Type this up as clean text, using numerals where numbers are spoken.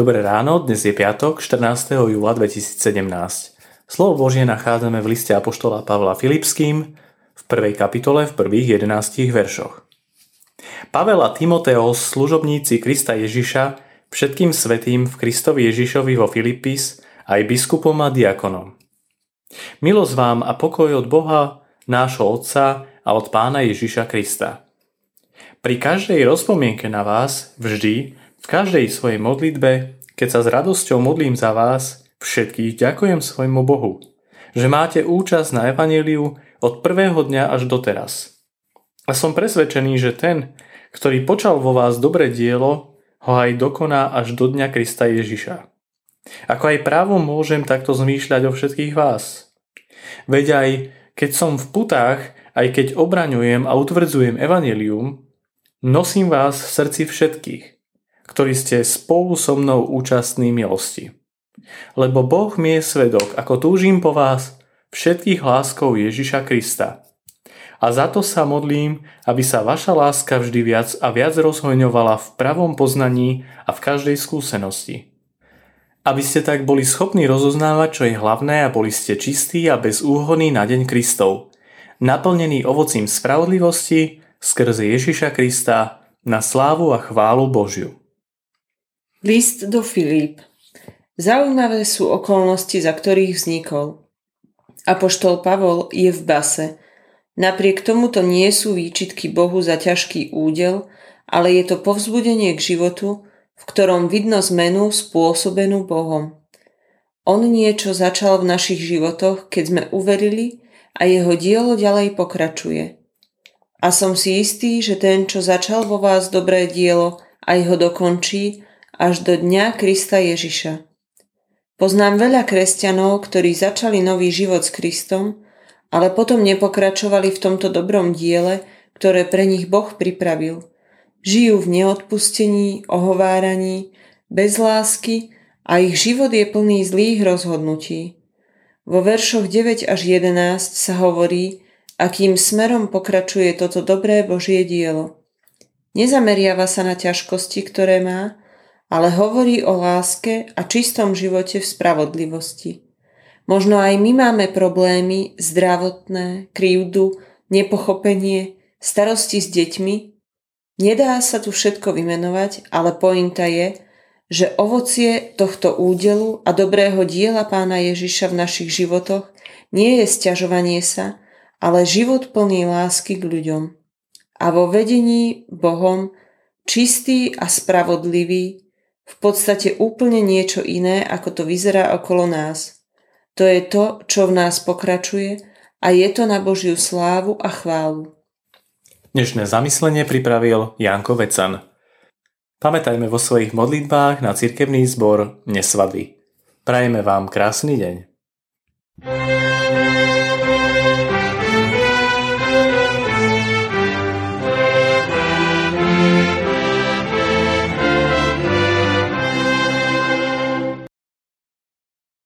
Dobré ráno, dnes je piatok, 14. júla 2017. Slovo Božie nachádzame v liste apoštola Pavla Filipským v 1. kapitole v prvých 11 veršoch. Pavel a Timoteos, služobníci Krista Ježiša, všetkým svätým v Kristovi Ježišovi vo Filipis, aj biskupom a diakonom. Milosť vám a pokoj od Boha, nášho Otca a od Pána Ježiša Krista. Pri každej rozpomienke na vás, vždy, v každej svojej modlitbe, keď sa s radosťou modlím za vás, všetkých ďakujem svojmu Bohu, že máte účasť na evanjeliu od prvého dňa až doteraz. A som presvedčený, že ten, ktorý počal vo vás dobré dielo, ho aj dokoná až do dňa Krista Ježiša. Ako aj právom môžem takto zmýšľať o všetkých vás. Veď aj keď som v putách, aj keď obraňujem a utvrdzujem evanjelium, nosím vás v srdci všetkých, ktorí ste spolu so mnou účastní milosti. Lebo Boh mi je svedok, ako túžim po vás všetkých láskou Ježiša Krista. A za to sa modlím, aby sa vaša láska vždy viac a viac rozhojňovala v pravom poznaní a v každej skúsenosti. Aby ste tak boli schopní rozoznávať, čo je hlavné a boli ste čistí a bezúhonní na deň Kristov, naplnení ovocím spravodlivosti skrze Ježiša Krista na slávu a chválu Božiu. List do Filíp. Zaujímavé sú okolnosti, za ktorých vznikol. Apoštol Pavol je v base. Napriek tomuto nie sú výčitky Bohu za ťažký údel, ale je to povzbudenie k životu, v ktorom vidno zmenu spôsobenú Bohom. On niečo začal v našich životoch, keď sme uverili, a jeho dielo ďalej pokračuje. A som si istý, že ten, čo začal vo vás dobré dielo, aj ho dokončí až do dňa Krista Ježiša. Poznám veľa kresťanov, ktorí začali nový život s Kristom, ale potom nepokračovali v tomto dobrom diele, ktoré pre nich Boh pripravil. Žijú v neodpustení, ohováraní, bez lásky a ich život je plný zlých rozhodnutí. Vo veršoch 9 až 11 sa hovorí, akým smerom pokračuje toto dobré Božie dielo. Nezameriava sa na ťažkosti, ktoré má, ale hovorí o láske a čistom živote v spravodlivosti. Možno aj my máme problémy, zdravotné, krivdu, nepochopenie, starosti s deťmi. Nedá sa tu všetko vymenovať, ale pointa je, že ovocie tohto údelu a dobrého diela Pána Ježiša v našich životoch nie je sťažovanie sa, ale život plný lásky k ľuďom. A vo vedení Bohom čistý a spravodlivý, v podstate úplne niečo iné, ako to vyzerá okolo nás. To je to, čo v nás pokračuje a je to na Božiu slávu a chválu. Dnešné zamyslenie pripravil Janko Vecan. Pamätajme vo svojich modlitbách na cirkevný zbor Nesvadby. Prajeme vám krásny deň.